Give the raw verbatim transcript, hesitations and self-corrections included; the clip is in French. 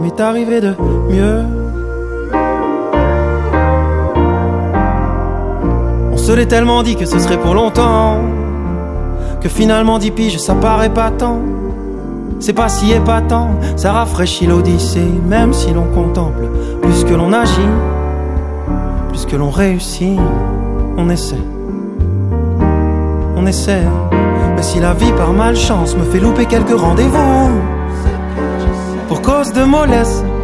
m'est arrivé de mieux. On se l'est tellement dit que ce serait pour longtemps, que finalement dix piges ça paraît pas tant. C'est pas si épatant, ça rafraîchit l'odyssée. Même si l'on contemple, plus que l'on agit, plus que l'on réussit, on essaie, on essaie. Mais si la vie par malchance me fait louper quelques rendez-vous pour cause de mollesse,